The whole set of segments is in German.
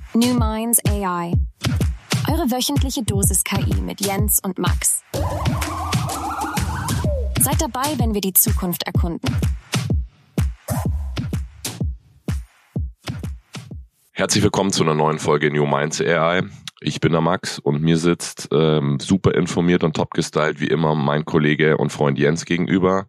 New Minds AI. Eure wöchentliche Dosis KI mit Jens und Max. Seid dabei, wenn wir die Zukunft erkunden. Herzlich willkommen zu einer neuen Folge New Minds AI. Ich bin der Max und mir sitzt super informiert und top gestylt wie immer mein Kollege und Freund Jens gegenüber.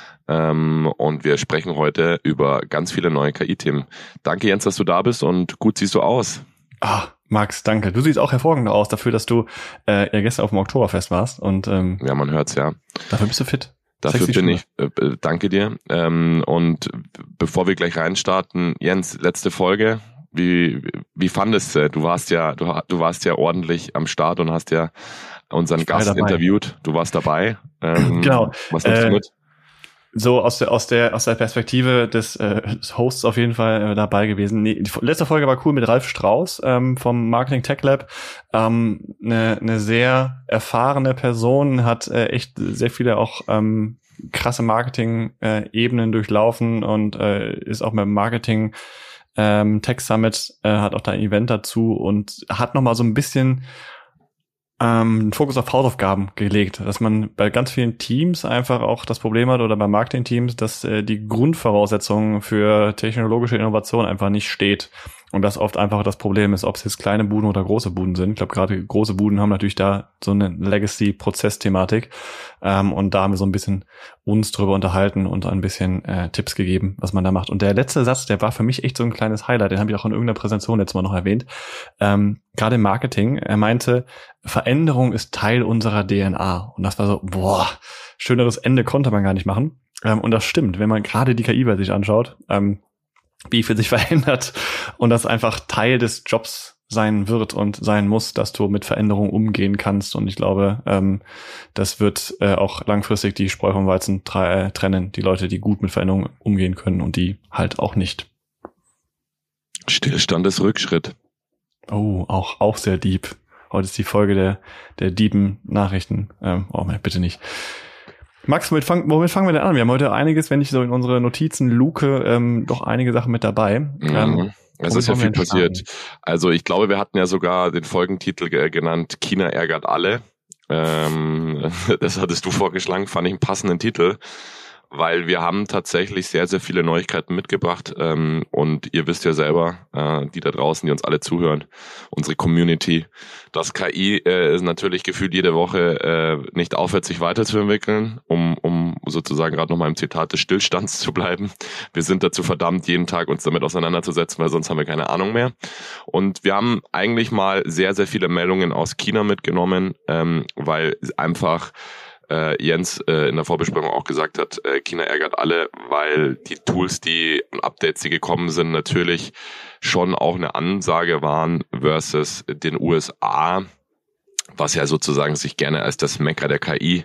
Und wir sprechen heute über ganz viele neue KI-Themen. Danke Jens, dass du da bist und gut siehst du aus. Max, danke. Du siehst auch hervorragend aus dafür, dass du ja gestern auf dem Oktoberfest warst. Und ja, man hört's, ja. Dafür bist du fit. Dafür bin ich. Danke dir. Und bevor wir gleich reinstarten, Jens, letzte Folge. Wie fandest du? Du warst ja ordentlich am Start und hast ja unseren Gast interviewt. Du warst dabei. Genau. Was nimmst du mit? So aus der Perspektive des Hosts auf jeden Fall dabei gewesen. Nee, die letzte Folge war cool mit Ralf Strauß vom Marketing Tech Lab. Eine sehr erfahrene Person, hat echt sehr viele auch krasse Marketing-Ebenen durchlaufen und ist auch beim Marketing Tech Summit, hat auch da ein Event dazu und hat nochmal so ein bisschen einen Fokus auf Hausaufgaben gelegt, dass man bei ganz vielen Teams einfach auch das Problem hat oder bei Marketing-Teams, dass die Grundvoraussetzungen für technologische Innovation einfach nicht steht. Und das oft einfach das Problem ist, ob es jetzt kleine Buden oder große Buden sind. Ich glaube, gerade große Buden haben natürlich da so eine Legacy-Prozess-Thematik. Und da haben wir so ein bisschen uns drüber unterhalten und ein bisschen Tipps gegeben, was man da macht. Und der letzte Satz, der war für mich echt so ein kleines Highlight. Den habe ich auch in irgendeiner Präsentation letztes Mal noch erwähnt. Gerade im Marketing. Er meinte, Veränderung ist Teil unserer DNA. Und das war so, schöneres Ende konnte man gar nicht machen. Und das stimmt, wenn man gerade die KI bei sich anschaut, wie viel sich verändert und das einfach Teil des Jobs sein wird und sein muss, dass du mit Veränderungen umgehen kannst. Und ich glaube, das wird auch langfristig die Spreu vom Weizen trennen. Die Leute, die gut mit Veränderungen umgehen können und die halt auch nicht. Stillstand ist Rückschritt. Oh, auch sehr deep. Heute ist die Folge der deepen Nachrichten. Bitte nicht. Max, womit fangen wir denn an? Wir haben heute einiges, wenn ich so in unsere Notizen luke, doch einige Sachen mit dabei. Es ist ja viel passiert. Also ich glaube, wir hatten ja sogar den Folgentitel genannt, China ärgert alle. Das hattest du vorgeschlagen, fand ich einen passenden Titel, weil wir haben tatsächlich sehr, sehr viele Neuigkeiten mitgebracht und ihr wisst ja selber, die da draußen, die uns alle zuhören, unsere Community, dass KI ist natürlich gefühlt jede Woche nicht aufhört, sich weiterzuentwickeln, um sozusagen gerade nochmal im Zitat des Stillstands zu bleiben. Wir sind dazu verdammt, jeden Tag uns damit auseinanderzusetzen, weil sonst haben wir keine Ahnung mehr. Und wir haben eigentlich mal sehr, sehr viele Meldungen aus China mitgenommen, weil einfach Jens in der Vorbesprechung auch gesagt hat, China ärgert alle, weil die Tools, die Updates, die gekommen sind, natürlich schon auch eine Ansage waren versus den USA, was ja sozusagen sich gerne als das Mekka der KI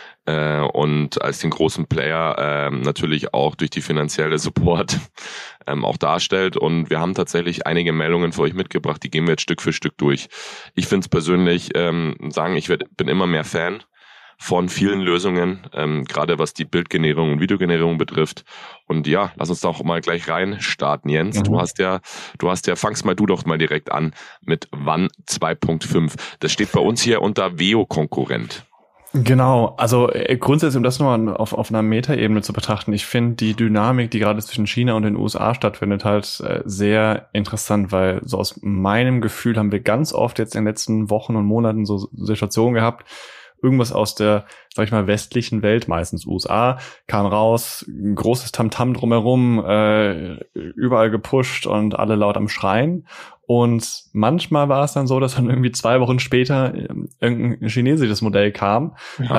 und als den großen Player natürlich auch durch die finanzielle Support auch darstellt. Und wir haben tatsächlich einige Meldungen für euch mitgebracht, die gehen wir jetzt Stück für Stück durch. Ich finde es persönlich, bin immer mehr Fan von vielen Lösungen, gerade was die Bildgenerierung und Videogenerierung betrifft. Und ja, lass uns doch mal gleich rein starten, Jens. Mhm. Du hast ja, fangst mal du doch mal direkt an mit WAN 2.5. Das steht bei uns hier unter Veo-Konkurrent. Genau, also grundsätzlich, um das nochmal auf einer Metaebene zu betrachten, ich finde die Dynamik, die gerade zwischen China und den USA stattfindet, halt sehr interessant, weil so aus meinem Gefühl haben wir ganz oft jetzt in den letzten Wochen und Monaten so Situationen gehabt, irgendwas aus der, sag ich mal, westlichen Welt, meistens USA, kam raus, ein großes Tamtam drumherum, überall gepusht und alle laut am Schreien. Und manchmal war es dann so, dass dann irgendwie 2 Wochen später irgendein chinesisches Modell kam,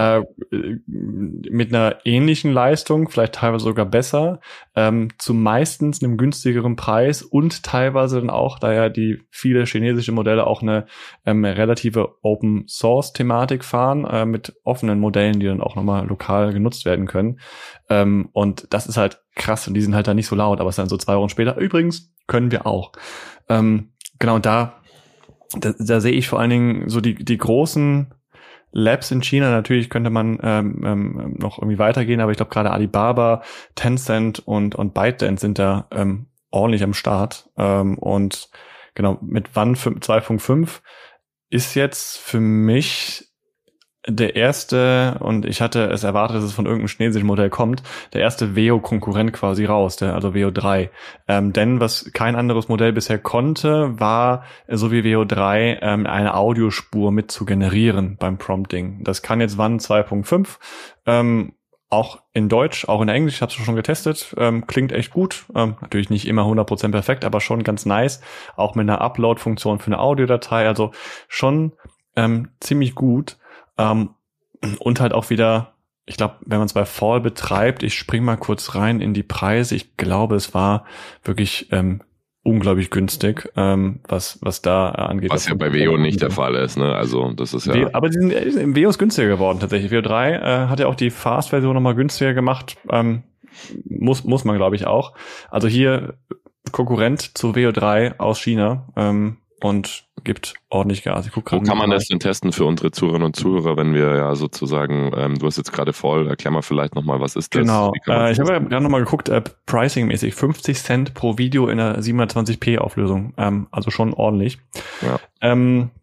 mit einer ähnlichen Leistung, vielleicht teilweise sogar besser, zu meistens einem günstigeren Preis und teilweise dann auch, da ja die viele chinesische Modelle auch eine relative Open-Source-Thematik fahren, mit offenen Modellen, die dann auch nochmal lokal genutzt werden können. Und das ist halt krass und die sind halt dann nicht so laut, aber es ist dann so 2 Wochen später, übrigens können wir auch. Genau, da sehe ich vor allen Dingen so die großen Labs in China. Natürlich könnte man noch irgendwie weitergehen, aber ich glaube gerade Alibaba, Tencent und ByteDance sind da ordentlich am Start. Und genau, mit WAN 2.5 ist jetzt für mich der erste, und ich hatte es erwartet, dass es von irgendeinem chinesischen Modell kommt, der erste Veo-Konkurrent quasi raus, also Veo 3. Denn was kein anderes Modell bisher konnte, war, so wie Veo 3, eine Audiospur mit zu generieren beim Prompting. Das kann jetzt WAN 2.5, auch in Deutsch, auch in Englisch, ich habe es schon getestet, klingt echt gut, natürlich nicht immer 100% perfekt, aber schon ganz nice, auch mit einer Upload-Funktion für eine Audiodatei, also schon ziemlich gut. Und halt auch wieder, ich glaube, wenn man es bei Fall betreibt, ich spring mal kurz rein in die Preise, ich glaube, es war wirklich unglaublich günstig, was da angeht. Was ja bei Veo nicht der Fall ist, ne? Also das ist ja. Aber im Veo ist günstiger geworden tatsächlich. Veo 3 hat ja auch die Fast-Version nochmal günstiger gemacht. Muss man, glaube ich, auch. Also hier Konkurrent zu Veo 3 aus China. Und gibt ordentlich Gas. Wo kann man das denn testen für unsere Zuhörerinnen und Zuhörer, wenn wir ja sozusagen, du hast jetzt gerade voll, erklär mal vielleicht nochmal, was ist das? Genau, ich habe ja gerade nochmal geguckt, Pricing-mäßig, 50 Cent pro Video in einer 720p Auflösung, also schon ordentlich. Ja.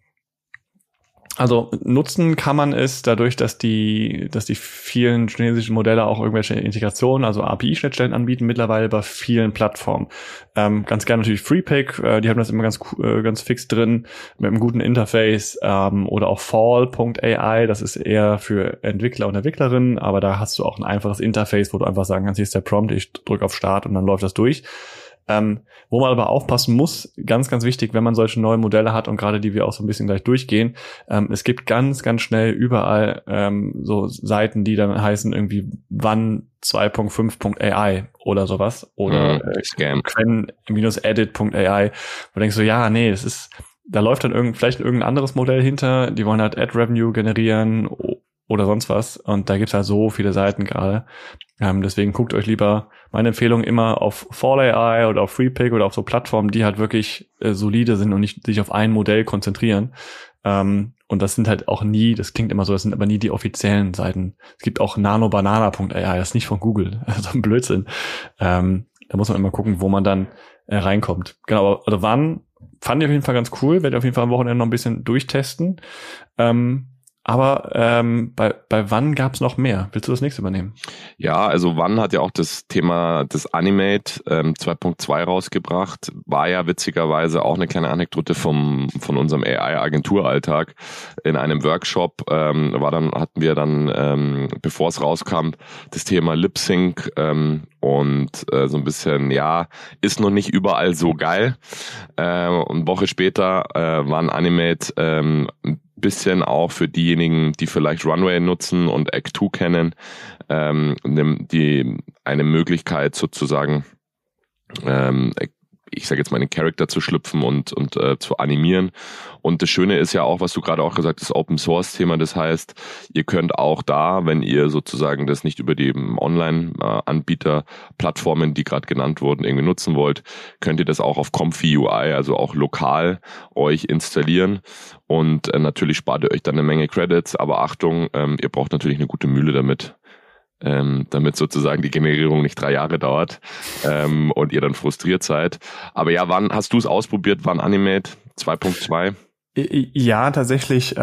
Also nutzen kann man es dadurch, dass die vielen chinesischen Modelle auch irgendwelche Integrationen, also API-Schnittstellen anbieten, mittlerweile bei vielen Plattformen. Ganz gerne natürlich FreePic, die haben das immer ganz fix drin, mit einem guten Interface, oder auch Fall.ai, das ist eher für Entwickler und Entwicklerinnen, aber da hast du auch ein einfaches Interface, wo du einfach sagen kannst, hier ist der Prompt, ich drücke auf Start und dann läuft das durch. Wo man aber aufpassen muss, ganz, ganz wichtig, wenn man solche neuen Modelle hat und gerade die wir auch so ein bisschen gleich durchgehen, es gibt ganz, ganz schnell überall so Seiten, die dann heißen irgendwie WAN 2.5.ai oder sowas oder quen-edit.ai, wo du denkst so, ja, nee, da läuft dann vielleicht irgendein anderes Modell hinter, die wollen halt Ad-Revenue generieren oder sonst was und da gibt's halt so viele Seiten gerade. Deswegen guckt euch lieber, meine Empfehlung, immer auf Fall.ai oder auf FreePic oder auf so Plattformen, die halt wirklich solide sind und nicht sich auf ein Modell konzentrieren. Und das sind halt auch nie, das klingt immer so, das sind aber nie die offiziellen Seiten. Es gibt auch nanobanana.ai, das ist nicht von Google, so ein Blödsinn. Da muss man immer gucken, wo man dann reinkommt. Genau, also WAN fand ich auf jeden Fall ganz cool, werde ich auf jeden Fall am Wochenende noch ein bisschen durchtesten. Aber bei WAN gab es noch mehr. Willst du das nächste übernehmen? Ja, also WAN hat ja auch das Thema des Animate 2.2 rausgebracht. War ja witzigerweise auch eine kleine Anekdote von unserem AI-Agenturalltag. In einem Workshop hatten wir dann, bevor es rauskam, das Thema Lip Sync und so ein bisschen, ja, ist noch nicht überall so geil. Und eine Woche später war ein Animate ein bisschen auch für diejenigen, die vielleicht Runway nutzen und Act 2 kennen, eine Möglichkeit sozusagen, ich sage jetzt mal, in den Charakter zu schlüpfen und zu animieren. Und das Schöne ist ja auch, was du gerade auch gesagt hast, das Open-Source-Thema. Das heißt, ihr könnt auch da, wenn ihr sozusagen das nicht über die Online-Anbieter-Plattformen, die gerade genannt wurden, irgendwie nutzen wollt, könnt ihr das auch auf Comfy UI, also auch lokal, euch installieren. Und natürlich spart ihr euch dann eine Menge Credits. Aber Achtung, ihr braucht natürlich eine gute Mühle damit sozusagen die Generierung nicht 3 Jahre dauert und ihr dann frustriert seid. Aber ja, wann hast du es ausprobiert? WAN Animate 2.2? Ja, tatsächlich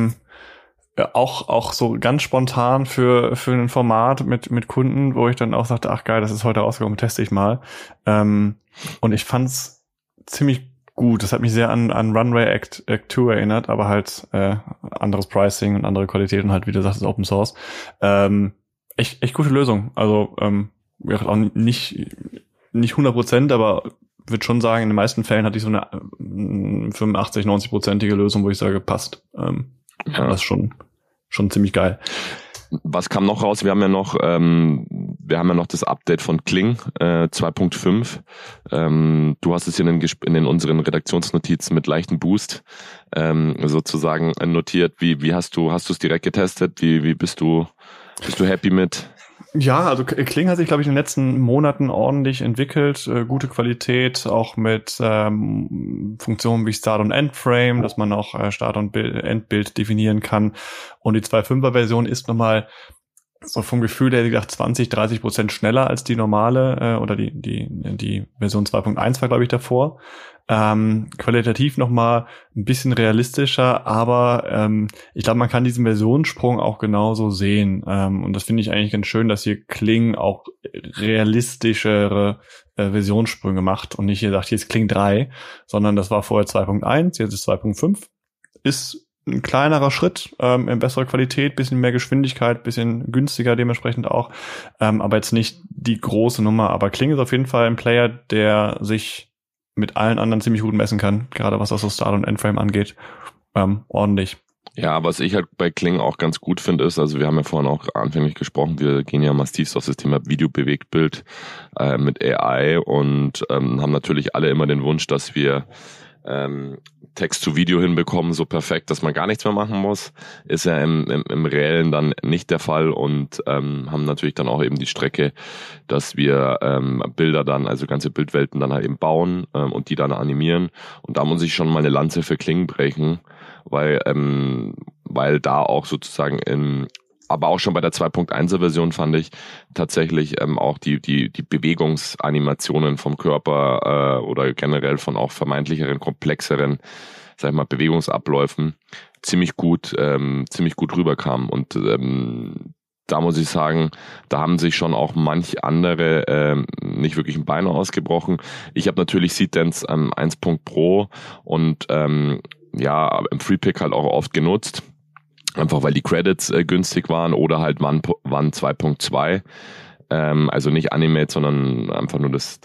auch so ganz spontan für ein Format mit Kunden, wo ich dann auch sagte, ach geil, das ist heute rausgekommen, teste ich mal. Und ich fand's ziemlich gut. Das hat mich sehr an Runway Act 2 erinnert, aber halt anderes Pricing und andere Qualität und halt, wie du sagst, Open Source. Echt gute Lösung. Also auch nicht 100%, aber würde schon sagen, in den meisten Fällen hatte ich so eine 85-90%ige Lösung, wo ich sage, passt. Das ist schon ziemlich geil. Was kam noch raus? Wir haben ja noch das Update von Kling 2.5. Du hast es hier in unseren Redaktionsnotizen mit leichten Boost sozusagen notiert. Wie hast du es direkt getestet? Wie bist du happy mit? Ja, also Kling hat sich, glaube ich, in den letzten Monaten ordentlich entwickelt. Gute Qualität, auch mit Funktionen wie Start- und Endframe, dass man auch Start- und Endbild definieren kann. Und die 2.5er-Version ist nochmal so vom Gefühl her gedacht 20-30% schneller als die normale oder die Version 2.1 war, glaube ich, davor. Qualitativ nochmal ein bisschen realistischer, aber ich glaube, man kann diesen Versionssprung auch genauso sehen. Und das finde ich eigentlich ganz schön, dass hier Kling auch realistischere Versionssprünge macht und nicht hier sagt, hier ist Kling 3, sondern das war vorher 2.1, jetzt ist 2.5. Ist ein kleinerer Schritt, in besserer Qualität, bisschen mehr Geschwindigkeit, bisschen günstiger dementsprechend auch, aber jetzt nicht die große Nummer. Aber Kling ist auf jeden Fall ein Player, der sich mit allen anderen ziemlich gut messen kann, gerade was das so Start- und Endframe angeht, ordentlich. Ja, was ich halt bei Kling auch ganz gut finde, ist, also wir haben ja vorhin auch anfänglich gesprochen, wir gehen ja massiv auf das Thema Video-Bewegtbild mit AI und haben natürlich alle immer den Wunsch, dass wir Text zu Video hinbekommen, so perfekt, dass man gar nichts mehr machen muss, ist ja im Reellen dann nicht der Fall und haben natürlich dann auch eben die Strecke, dass wir Bilder dann, also ganze Bildwelten dann halt eben bauen und die dann animieren und da muss ich schon mal eine Lanze für Kling brechen, weil da auch sozusagen aber auch schon bei der 2.1er Version fand ich tatsächlich auch die Bewegungsanimationen vom Körper oder generell von auch vermeintlicheren, komplexeren, sag ich mal, Bewegungsabläufen ziemlich gut rüberkamen. Und da muss ich sagen, da haben sich schon auch manch andere nicht wirklich ein Bein ausgebrochen. Ich habe natürlich Seedance 1. Pro und im Freepick halt auch oft genutzt. Einfach weil die Credits günstig waren oder halt One 2.2. Also nicht Animate, sondern einfach nur das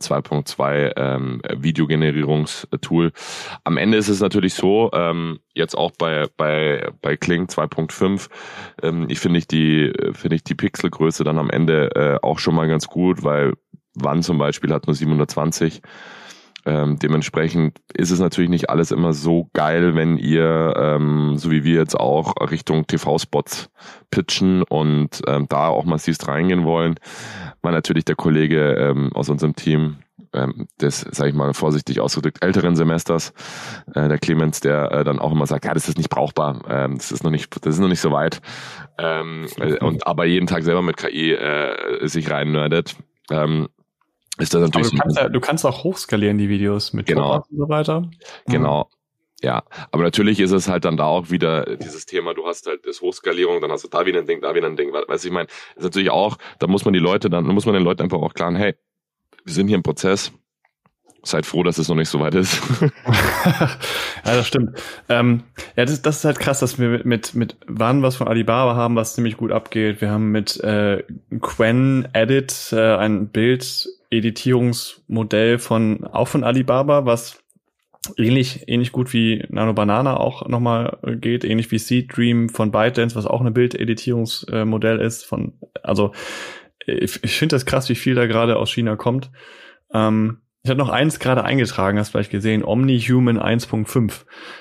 2.2 Videogenerierungstool. Am Ende ist es natürlich so, jetzt auch bei Kling 2.5, finde ich die Pixelgröße dann am Ende auch schon mal ganz gut, weil One zum Beispiel hat nur 720. Dementsprechend ist es natürlich nicht alles immer so geil, wenn ihr, so wie wir jetzt auch, Richtung TV-Spots pitchen und da auch massiv reingehen wollen, weil natürlich der Kollege aus unserem Team des, sage ich mal vorsichtig ausgedrückt, älteren Semesters, der Clemens, der dann auch immer sagt, ja, das ist nicht brauchbar, das ist noch nicht so weit, und aber jeden Tag selber mit KI sich rein nerdet. Ist das natürlich aber du kannst auch hochskalieren, die Videos mit Top-Ups und so weiter. Genau. Ja, aber natürlich ist es halt dann da auch wieder dieses Thema, du hast halt das Hochskalierung, dann hast du da wieder ein Ding, weißt du, ich meine, ist natürlich auch, da muss man den Leuten einfach auch klar, hey, wir sind hier im Prozess, seid froh, dass es noch nicht so weit ist. Ja, das stimmt. Das ist halt krass, dass wir mit One was von Alibaba haben, was ziemlich gut abgeht. Wir haben mit Qwen Edit ein Bildeditierungsmodell von Alibaba, was ähnlich gut wie Nano Banana auch nochmal geht, ähnlich wie Seed Dream von ByteDance, was auch eine Bildeditierungsmodell ist. Ich finde das krass, wie viel da gerade aus China kommt. Ich hatte noch eins gerade eingetragen, hast vielleicht gesehen, OmniHuman 1.5.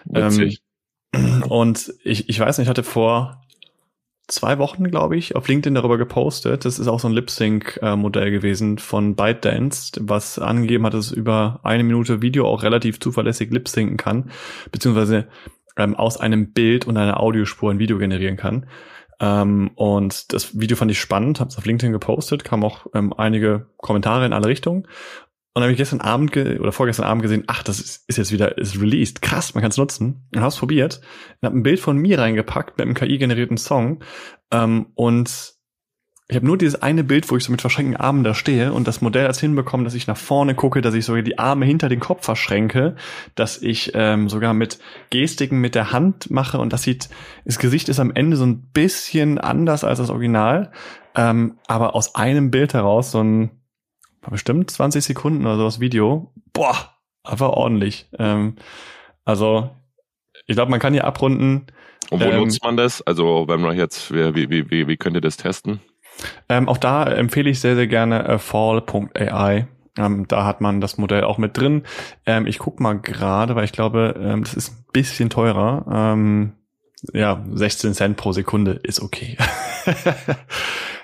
Und ich weiß nicht, ich hatte vor 2 Wochen, glaube ich, auf LinkedIn darüber gepostet. Das ist auch so ein Lip-Sync-Modell gewesen von ByteDance, was angegeben hat, dass es über 1 Minute Video auch relativ zuverlässig lip-synken kann, beziehungsweise aus einem Bild und einer Audiospur ein Video generieren kann. Und das Video fand ich spannend, habe es auf LinkedIn gepostet, kamen auch einige Kommentare in alle Richtungen. Und dann habe ich vorgestern Abend gesehen, das ist jetzt wieder, ist released. Krass, man kann es nutzen. Und habe es probiert. Und habe ein Bild von mir reingepackt mit einem KI-generierten Song. Und ich habe nur dieses eine Bild, wo ich so mit verschränkten Armen da stehe und das Modell als hinbekommen, dass ich nach vorne gucke, dass ich sogar die Arme hinter den Kopf verschränke, dass ich sogar mit Gestiken mit der Hand mache und das Gesicht ist am Ende so ein bisschen anders als das Original. Aber aus einem Bild heraus bestimmt 20 Sekunden oder so das Video. Einfach ordentlich. Also, ich glaube, man kann hier abrunden. Und wo nutzt man das? Also, wenn man jetzt, wie könnt ihr das testen? Auch da empfehle ich sehr, sehr gerne fall.ai. Da hat man das Modell auch mit drin. Ich guck mal gerade, weil ich glaube, das ist ein bisschen teurer. 16 Cent pro Sekunde ist okay.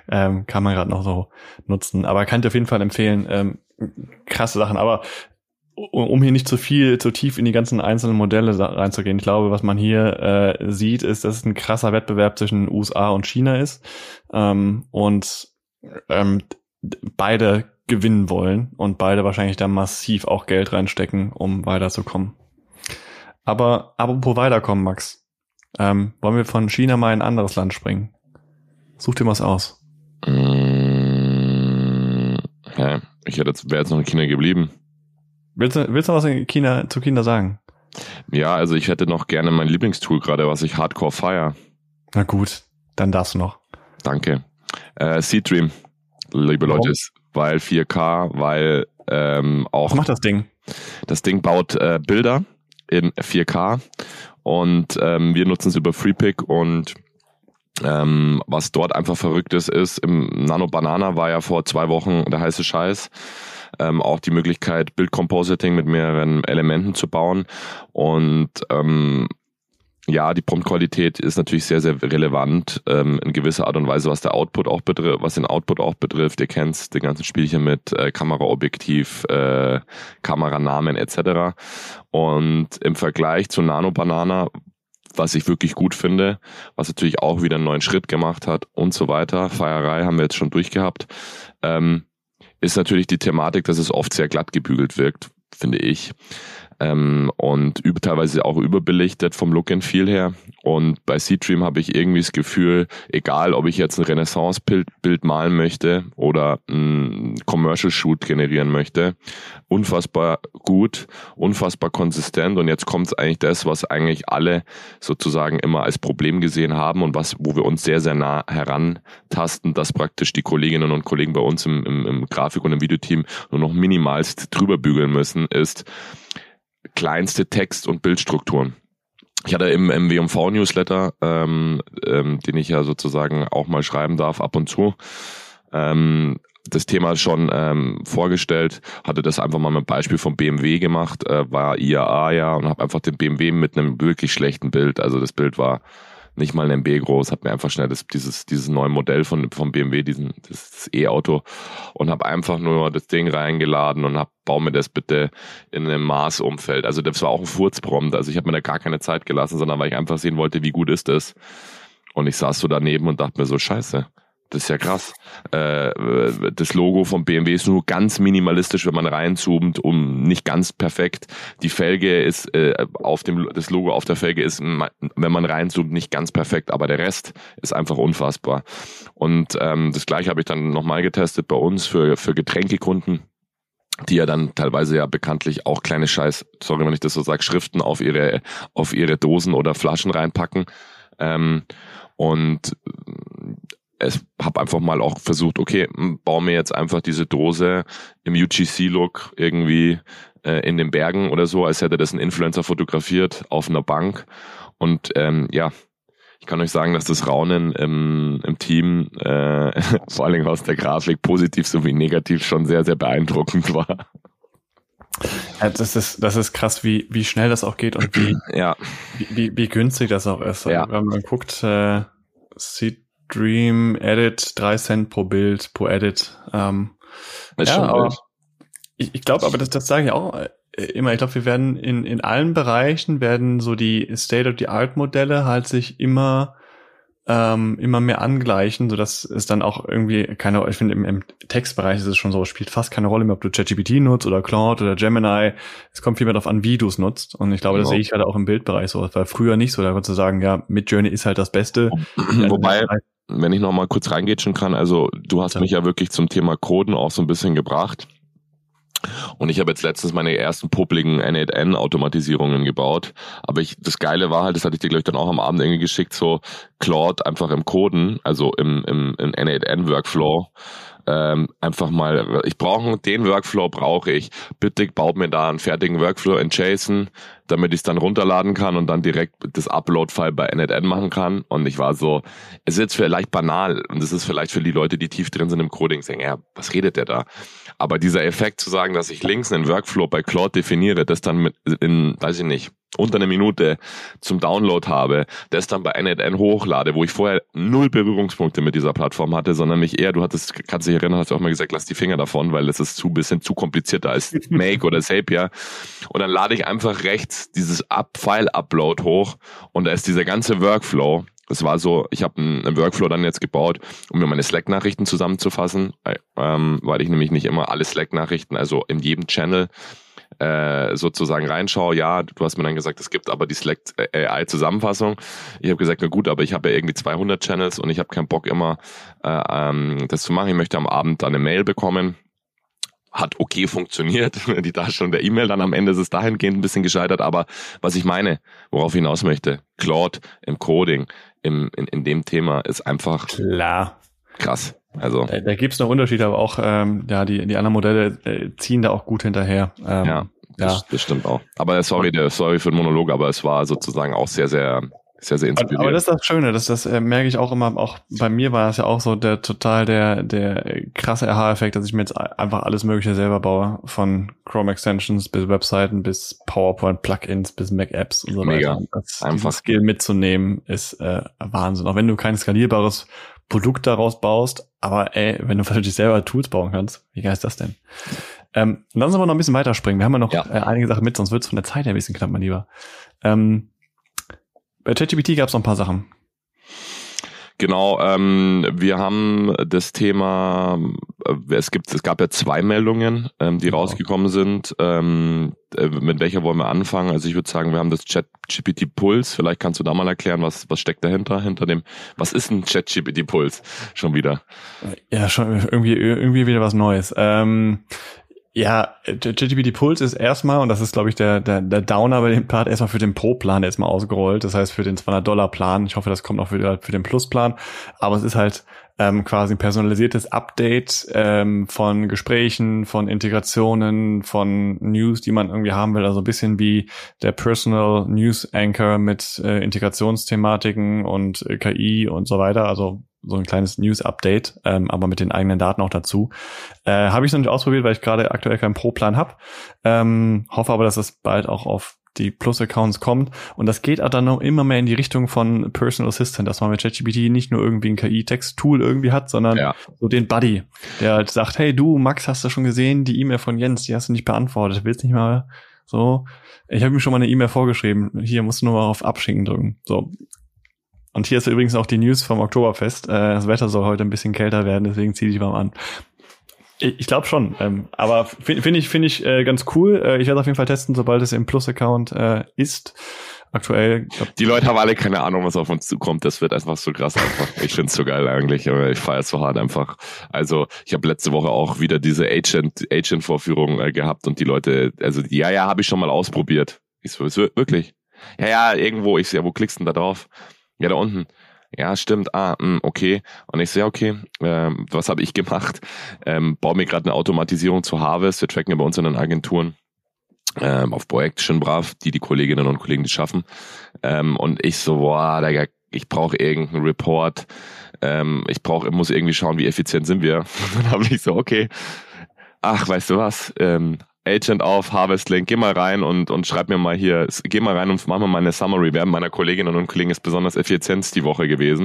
Kann man gerade noch so nutzen. Aber kann ich auf jeden Fall empfehlen. Krasse Sachen. Aber um hier nicht zu tief in die ganzen einzelnen Modelle reinzugehen, ich glaube, was man hier sieht, ist, dass es ein krasser Wettbewerb zwischen USA und China ist und beide gewinnen wollen und beide wahrscheinlich da massiv auch Geld reinstecken, um weiterzukommen. Aber apropos weiterkommen, Max, wollen wir von China mal in ein anderes Land springen? Such dir was aus. Ja, wäre jetzt noch in China geblieben. Willst du was zu China sagen? Ja, also ich hätte noch gerne mein Lieblingstool gerade, was ich hardcore feier. Na gut, dann darfst du noch. Danke. SeaDream, liebe Leute, weil 4K, weil auch... Was macht das Ding? Das Ding baut Bilder in 4K und wir nutzen es über FreePic und was dort einfach verrückt ist, im Nano Banana war ja vor 2 Wochen der heiße Scheiß. Auch die Möglichkeit, Bildcompositing mit mehreren Elementen zu bauen. Und ja, die Promptqualität ist natürlich sehr, sehr relevant in gewisser Art und Weise, was den Output auch betrifft. Ihr kennt die ganzen Spielchen mit Kameraobjektiv, Kameranamen etc. Und im Vergleich zu Nano Banana, was ich wirklich gut finde, was natürlich auch wieder einen neuen Schritt gemacht hat und so weiter, Feierei haben wir jetzt schon durchgehabt, ist natürlich die Thematik, dass es oft sehr glatt gebügelt wirkt, finde ich. Und teilweise auch überbelichtet vom Look and Feel her. Und bei SeaDream habe ich irgendwie das Gefühl, egal ob ich jetzt ein Renaissance-Bild malen möchte oder ein Commercial-Shoot generieren möchte, unfassbar gut, unfassbar konsistent. Und jetzt kommt eigentlich das, was eigentlich alle sozusagen immer als Problem gesehen haben und wo wir uns sehr, sehr nah herantasten, dass praktisch die Kolleginnen und Kollegen bei uns im Grafik- und im Videoteam nur noch minimalst drüber bügeln müssen, ist kleinste Text- und Bildstrukturen. Ich hatte im WMV-Newsletter, den ich ja sozusagen auch mal schreiben darf ab und zu, das Thema schon vorgestellt, hatte das einfach mal mit einem Beispiel vom BMW gemacht, war IAA ja und habe einfach den BMW mit einem wirklich schlechten Bild, also das Bild war nicht mal ein MB groß, habe mir einfach schnell dieses neue Modell vom BMW, das E-Auto und habe einfach nur das Ding reingeladen und baue mir das bitte in einem Maßumfeld. Also das war auch ein Furzprompt, also ich habe mir da gar keine Zeit gelassen, sondern weil ich einfach sehen wollte, wie gut ist das. Und ich saß so daneben und dachte mir so, scheiße, das ist ja krass. Das Logo vom BMW ist nur ganz minimalistisch, wenn man reinzoomt, nicht ganz perfekt. Die Felge ist das Logo auf der Felge ist, wenn man reinzoomt, nicht ganz perfekt, aber der Rest ist einfach unfassbar. Und das gleiche habe ich dann nochmal getestet bei uns für Getränkekunden, die ja dann teilweise ja bekanntlich auch kleine sorry, wenn ich das so sage, Schriften auf ihre Dosen oder Flaschen reinpacken. Und habe einfach mal auch versucht, okay, baue mir jetzt einfach diese Dose im UGC-Look irgendwie in den Bergen oder so, als hätte das ein Influencer fotografiert auf einer Bank. Und ja, ich kann euch sagen, dass das Raunen im Team, vor allen Dingen aus der Grafik, positiv sowie negativ, schon sehr, sehr beeindruckend war. Ja, das ist krass, wie schnell das auch geht und wie günstig das auch ist. Ja. Wenn man guckt, SeaDream Edit, 3 Cent pro Bild, pro Edit. Ist schon aber ich glaube, aber das sage ich auch immer, ich glaube, wir werden in allen Bereichen werden so die State-of-the-Art-Modelle halt sich immer mehr angleichen, so dass es dann auch irgendwie ich finde im Textbereich ist es schon so, spielt fast keine Rolle mehr, ob du ChatGPT nutzt oder Claude oder Gemini. Es kommt viel mehr darauf an, wie du es nutzt. Und ich glaube, das sehe ich halt auch im Bildbereich so. Das war früher nicht so, da konntest du sagen, ja, Midjourney ist halt das Beste. Wobei, wenn ich noch mal kurz reingrätschen kann, also du hast mich ja wirklich zum Thema Coden auch so ein bisschen gebracht. Und ich habe jetzt letztens meine ersten publiken N8N-Automatisierungen gebaut. Aber das Geile war halt, das hatte ich dir gleich dann auch am Abend irgendwie geschickt, so Claude einfach im Coden, also im N8N-Workflow, einfach mal, den Workflow brauche ich. Bitte baut mir da einen fertigen Workflow in JSON, damit ich es dann runterladen kann und dann direkt das Upload-File bei N8N machen kann. Und ich war so, es ist jetzt vielleicht banal und es ist vielleicht für die Leute, die tief drin sind im Coding, sagen, ja, was redet der da? Aber dieser Effekt zu sagen, dass ich links einen Workflow bei Claude definiere, das dann weiß ich nicht, unter einer Minute zum Download habe, das dann bei NetN hochlade, wo ich vorher 0 Berührungspunkte mit dieser Plattform hatte, sondern mich eher, kannst dich erinnern, hast du auch mal gesagt, lass die Finger davon, weil das ist bisschen zu komplizierter als Make oder Zapier. Und dann lade ich einfach rechts dieses File-Upload hoch und da ist dieser ganze Workflow. Das war so, ich habe einen Workflow dann jetzt gebaut, um mir meine Slack-Nachrichten zusammenzufassen, weil ich nämlich nicht immer alle Slack-Nachrichten, also in jedem Channel sozusagen reinschaue. Ja, du hast mir dann gesagt, es gibt aber die Slack AI-Zusammenfassung. Ich habe gesagt, na gut, aber ich habe ja irgendwie 200 Channels und ich habe keinen Bock immer das zu machen. Ich möchte am Abend dann eine Mail bekommen. Hat okay funktioniert. Die Darstellung der E-Mail dann am Ende ist es dahingehend ein bisschen gescheitert. Aber was ich meine, worauf ich hinaus möchte, Claude im Coding, in dem Thema ist einfach klar krass. Also da gibt es noch Unterschiede, aber auch die anderen Modelle ziehen da auch gut hinterher. Das stimmt auch. Aber sorry für den Monolog, aber es war sozusagen auch sehr, sehr, sehr, sehr inspirierend. Aber das ist das Schöne, das merke ich auch immer, auch bei mir war das ja auch so der krasse Aha-Effekt, dass ich mir jetzt einfach alles Mögliche selber baue, von Chrome-Extensions bis Webseiten, bis PowerPoint-Plugins, bis Mac-Apps und so weiter. Diesen Skill mitzunehmen ist Wahnsinn. Auch wenn du kein skalierbares Produkt daraus baust, aber wenn du natürlich selber Tools bauen kannst, wie geil ist das denn? Lass uns aber noch ein bisschen weiterspringen. Wir haben ja noch einige Sachen mit, sonst wird es von der Zeit her ein bisschen knapp, mein Lieber. Bei ChatGPT gab es noch ein paar Sachen. Genau, wir haben das Thema, es gab ja 2 Meldungen, die rausgekommen sind. Mit welcher wollen wir anfangen? Also ich würde sagen, wir haben das ChatGPT Pulse. Vielleicht kannst du da mal erklären, was steckt dahinter, was ist ein ChatGPT Pulse schon wieder? Ja, schon irgendwie wieder was Neues. Ja, ChatGPT Pulse ist erstmal, und das ist, glaube ich, der Downer bei dem Part, erstmal für den Pro-Plan erstmal ausgerollt. Das heißt, für den $200-Plan. Ich hoffe, das kommt auch für den Plus-Plan. Aber es ist halt quasi ein personalisiertes Update von Gesprächen, von Integrationen, von News, die man irgendwie haben will. Also ein bisschen wie der Personal News Anchor mit Integrationsthematiken und KI und so weiter. Also so ein kleines News-Update, aber mit den eigenen Daten auch dazu. Habe ich noch nicht ausprobiert, weil ich gerade aktuell keinen Pro-Plan habe. Hoffe aber, dass es bald auch auf die Plus-Accounts kommt. Und das geht auch dann noch immer mehr in die Richtung von Personal Assistant, dass man mit ChatGPT nicht nur irgendwie ein KI-Text-Tool irgendwie hat, sondern so den Buddy, der halt sagt, hey du, Max, hast du schon gesehen, die E-Mail von Jens, die hast du nicht beantwortet, willst nicht mal so? Ich habe ihm schon mal eine E-Mail vorgeschrieben, hier musst du nur mal auf Abschicken drücken. So. Und hier ist übrigens auch die News vom Oktoberfest. Das Wetter soll heute ein bisschen kälter werden, deswegen zieh dich warm an. Ich glaube schon, aber finde ich ganz cool. Ich werde auf jeden Fall testen, sobald es im Plus-Account ist. Aktuell. Die Leute haben alle keine Ahnung, was auf uns zukommt. Das wird einfach so krass einfach. Ich find's so geil eigentlich. Ich feiere es so hart einfach. Also ich habe letzte Woche auch wieder diese Agent-Vorführung gehabt und die Leute, also habe ich schon mal ausprobiert. Ich so, wirklich? Ja, irgendwo. Ich so, ja, wo klickst du denn da drauf? Ja, da unten. Ja, stimmt. Okay. Und ich sehe, okay, was habe ich gemacht? Baue mir gerade eine Automatisierung zu Harvest. Wir tracken ja bei uns in den Agenturen auf Projekt schön brav, die Kolleginnen und Kollegen, die schaffen. Und ich so, Digga, ich brauche irgendeinen Report. Muss irgendwie schauen, wie effizient sind wir. Und dann habe ich so, okay, weißt du was? Agent auf, Harvest-Link, geh mal rein und schreib mir mal hier, geh mal rein und mach mal eine Summary. Wer meiner Kolleginnen und Kollegen ist besonders effizient die Woche gewesen.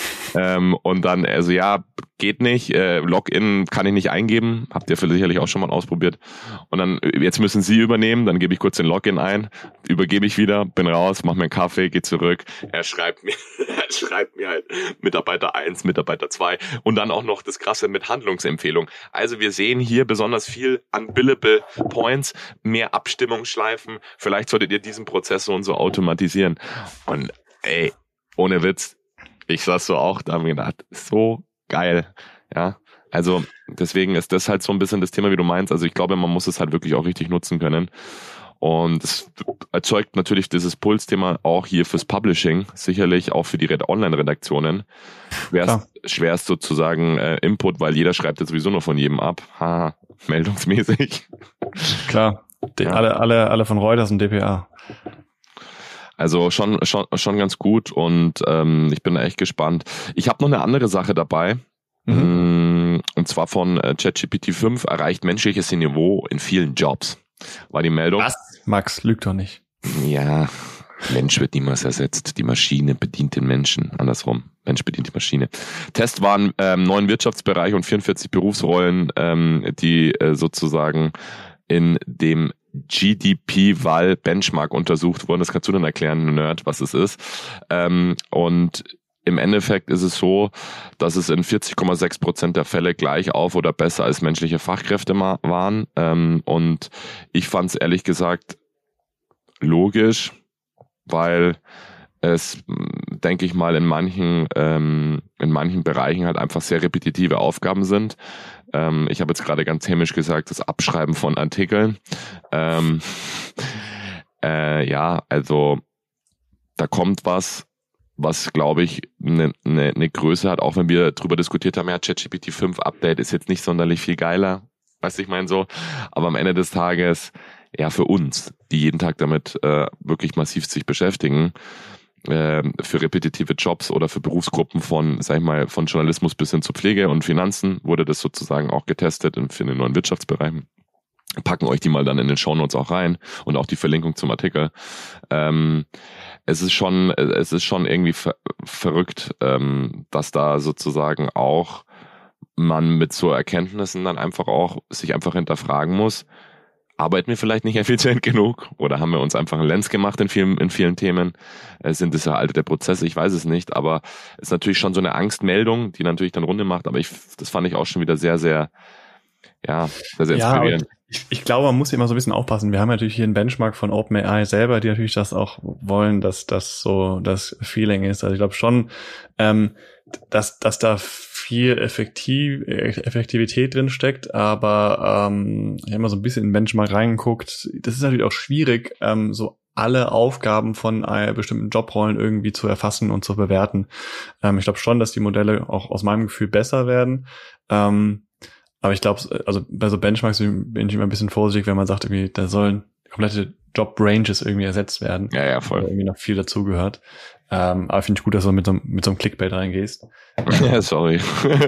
Und dann, also geht nicht, Login kann ich nicht eingeben, habt ihr sicherlich auch schon mal ausprobiert. Und dann, jetzt müssen Sie übernehmen, dann gebe ich kurz den Login ein, übergebe ich wieder, bin raus, mach mir einen Kaffee, geh zurück. Er schreibt mir halt Mitarbeiter 1, Mitarbeiter 2 und dann auch noch das Krasse mit Handlungsempfehlung. Also wir sehen hier besonders viel an Billable Points, mehr Abstimmungsschleifen, vielleicht solltet ihr diesen Prozess so und so automatisieren. Und ohne Witz, ich saß so auch da und mir gedacht, so geil, ja. Also deswegen ist das halt so ein bisschen das Thema, wie du meinst. Also ich glaube, man muss es halt wirklich auch richtig nutzen können. Und es erzeugt natürlich dieses Puls-Thema auch hier fürs Publishing, sicherlich auch für die Online-Redaktionen. Schwerst sozusagen Input, weil jeder schreibt jetzt sowieso nur von jedem ab. Meldungsmäßig. Klar, alle von Reuters und dpa. Also schon ganz gut und ich bin echt gespannt. Ich habe noch eine andere Sache dabei. Und zwar von ChatGPT 5 erreicht menschliches Niveau in vielen Jobs. War die Meldung. Was? Max, lüg doch nicht. Ja, Mensch wird niemals ersetzt. Die Maschine bedient den Menschen. Andersrum. Mensch bedient die Maschine. Test waren 9 Wirtschaftsbereiche und 44 Berufsrollen, die sozusagen in dem GDP-Wahl-Benchmark untersucht wurden. Das kannst du dann erklären, Nerd, was es ist. Und im Endeffekt ist es so, dass es in 40,6% der Fälle gleich auf oder besser als menschliche Fachkräfte waren. Und ich fand es ehrlich gesagt logisch, weil es, denke ich mal, in manchen Bereichen halt einfach sehr repetitive Aufgaben sind. Ich habe jetzt gerade ganz hämisch gesagt, das Abschreiben von Artikeln. Ja, also da kommt was, glaube ich, eine Größe hat, auch wenn wir drüber diskutiert haben, ja, ChatGPT 5 Update ist jetzt nicht sonderlich viel geiler, weißt du, ich meine so, aber am Ende des Tages, ja, für uns, die jeden Tag damit wirklich massiv sich beschäftigen, für repetitive Jobs oder für Berufsgruppen von, sag ich mal, von Journalismus bis hin zu Pflege und Finanzen wurde das sozusagen auch getestet für den neuen Bereichen. Packen euch die mal dann in den Shownotes auch rein und auch die Verlinkung zum Artikel. Es ist schon irgendwie verrückt, dass da sozusagen auch man mit so Erkenntnissen dann einfach auch sich einfach hinterfragen muss, arbeiten wir vielleicht nicht effizient genug oder haben wir uns einfach einen Lenz gemacht in vielen Themen? Sind es eraltete Prozesse? Ich weiß es nicht, aber es ist natürlich schon so eine Angstmeldung, die natürlich dann Runde macht, aber das fand ich auch schon wieder sehr, sehr inspirierend. Ich glaube, man muss immer so ein bisschen aufpassen. Wir haben natürlich hier einen Benchmark von OpenAI selber, die natürlich das auch wollen, dass das so das Feeling ist. Also ich glaube schon, dass da viel Effektivität drin steckt, aber ich habe mal so ein bisschen in den Benchmark reingeguckt. Das ist natürlich auch schwierig, so alle Aufgaben von bestimmten Jobrollen irgendwie zu erfassen und zu bewerten. Ich glaube schon, dass die Modelle auch aus meinem Gefühl besser werden. Aber ich glaube, also bei so Benchmarks bin ich immer ein bisschen vorsichtig, wenn man sagt, irgendwie, da sollen komplette Job-Ranges irgendwie ersetzt werden. Ja, voll. Irgendwie noch viel dazugehört. Aber finde ich gut, dass du mit so einem Clickbait reingehst. Ja, sorry.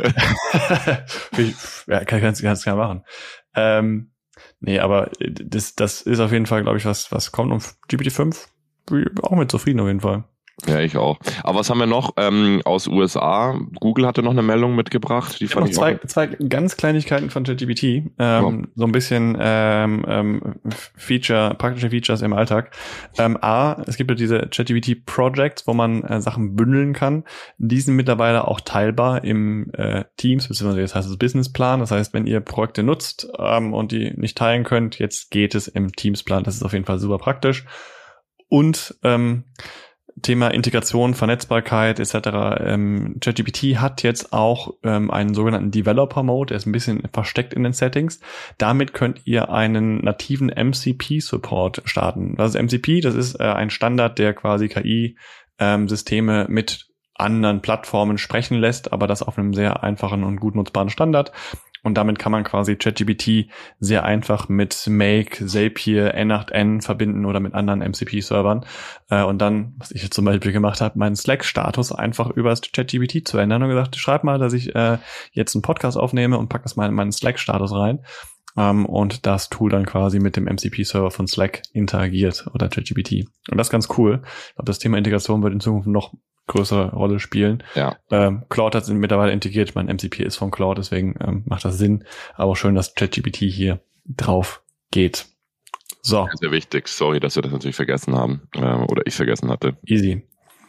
Kannst du machen. Nee, aber das ist auf jeden Fall, glaube ich, was kommt. Und GPT-5 auch mit zufrieden auf jeden Fall. Ja, ich auch. Aber was haben wir noch aus USA? Google hatte noch eine Meldung mitgebracht. Die fand ich zwei ganz Kleinigkeiten von ChatGPT. So ein bisschen praktische Features im Alltag. Es gibt ja diese ChatGPT Projects, wo man Sachen bündeln kann. Die sind mittlerweile auch teilbar im Teams, beziehungsweise jetzt heißt es Businessplan. Das heißt, wenn ihr Projekte nutzt und die nicht teilen könnt, jetzt geht es im Teamsplan. Das ist auf jeden Fall super praktisch. Und Thema Integration, Vernetzbarkeit etc. ChatGPT hat jetzt auch einen sogenannten Developer-Mode, der ist ein bisschen versteckt in den Settings. Damit könnt ihr einen nativen MCP-Support starten. Was ist MCP? Das ist ein Standard, der quasi KI-Systeme mit anderen Plattformen sprechen lässt, aber das auf einem sehr einfachen und gut nutzbaren Standard. Und damit kann man quasi ChatGPT sehr einfach mit Make, Zapier, N8N verbinden oder mit anderen MCP-Servern. Und dann, was ich jetzt zum Beispiel gemacht habe, meinen Slack-Status einfach über das ChatGPT zu ändern und gesagt, schreib mal, dass ich jetzt einen Podcast aufnehme und pack das mal in meinen Slack-Status rein. Und das Tool dann quasi mit dem MCP-Server von Slack interagiert oder ChatGPT. Und das ist ganz cool. Ich glaube, das Thema Integration wird in Zukunft noch größere Rolle spielen. Ja. Cloud hat es mittlerweile integriert. Mein MCP ist von Cloud, deswegen macht das Sinn. Aber auch schön, dass ChatGPT hier drauf geht. So. Sehr wichtig. Sorry, dass wir das natürlich vergessen haben. Oder ich vergessen hatte. Easy.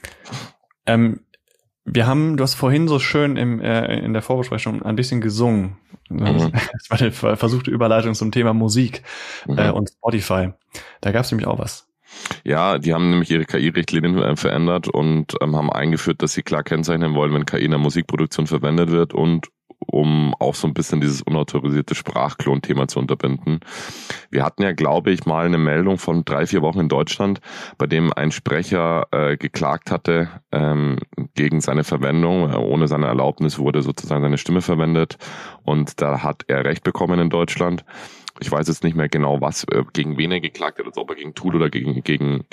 Du hast vorhin so schön in der Vorbesprechung ein bisschen gesungen. Das war eine versuchte Überleitung zum Thema Musik und Spotify. Da gab es nämlich auch was. Ja, die haben nämlich ihre KI-Richtlinien verändert und haben eingeführt, dass sie klar kennzeichnen wollen, wenn KI in der Musikproduktion verwendet wird und um auch so ein bisschen dieses unautorisierte Sprachklon-Thema zu unterbinden. Wir hatten ja, glaube ich, mal eine Meldung von 3-4 Wochen in Deutschland, bei dem ein Sprecher geklagt hatte gegen seine Verwendung. Ohne seine Erlaubnis wurde sozusagen seine Stimme verwendet und da hat er Recht bekommen in Deutschland. Ich weiß jetzt nicht mehr genau, was gegen wen er geklagt hat, also ob er gegen Tool oder gegen